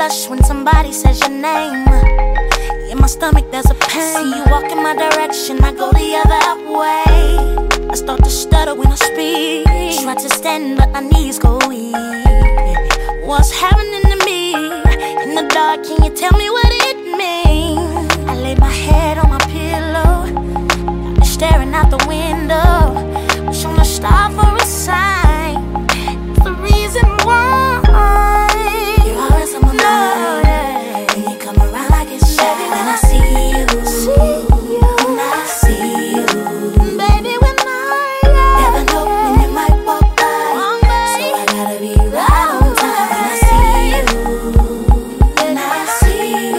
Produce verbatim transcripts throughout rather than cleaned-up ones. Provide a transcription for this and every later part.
blush when somebody says your name. In my stomach there's a pain. See you walk in my direction, I go the other way. I start to stutter when I speak. Try to stand but my knees go weak. What's happening to me? In the dark, can you tell me what it means? I lay my head on my pillow, I've been staring out the window, wish on a star for a sign. It's the reason why you're always on my mind. When you come around, I get shy. When I see you, see you, when I see you, baby, when I never know when you might walk by, so I gotta be right on time. When I see you, when I see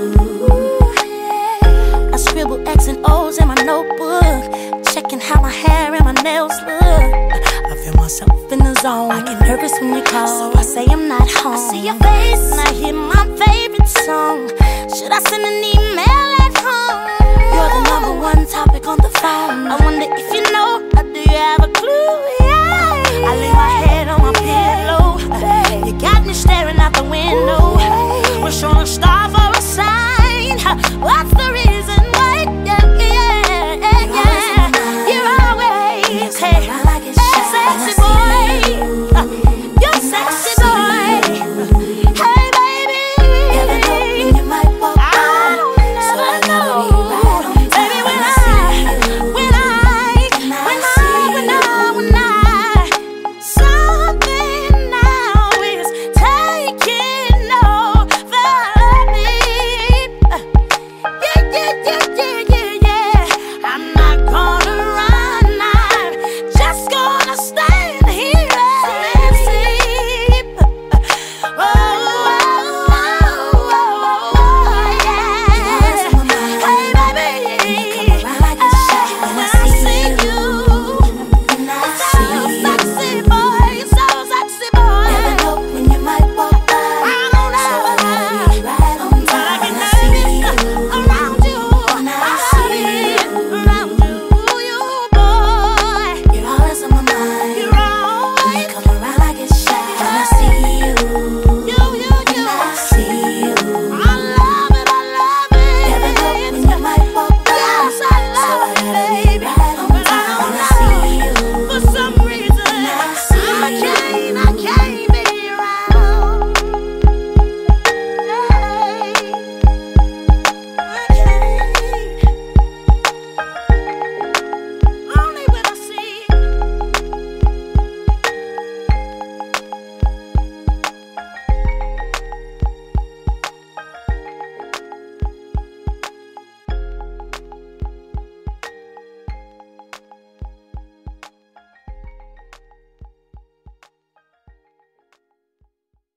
you, I scribble X and O's in my notebook, checking how my hair and my nails look. I feel myself in the zone. I get nervous when you call, so I say I'm not home. I see your face and I hear my favorite song. Should I send an email?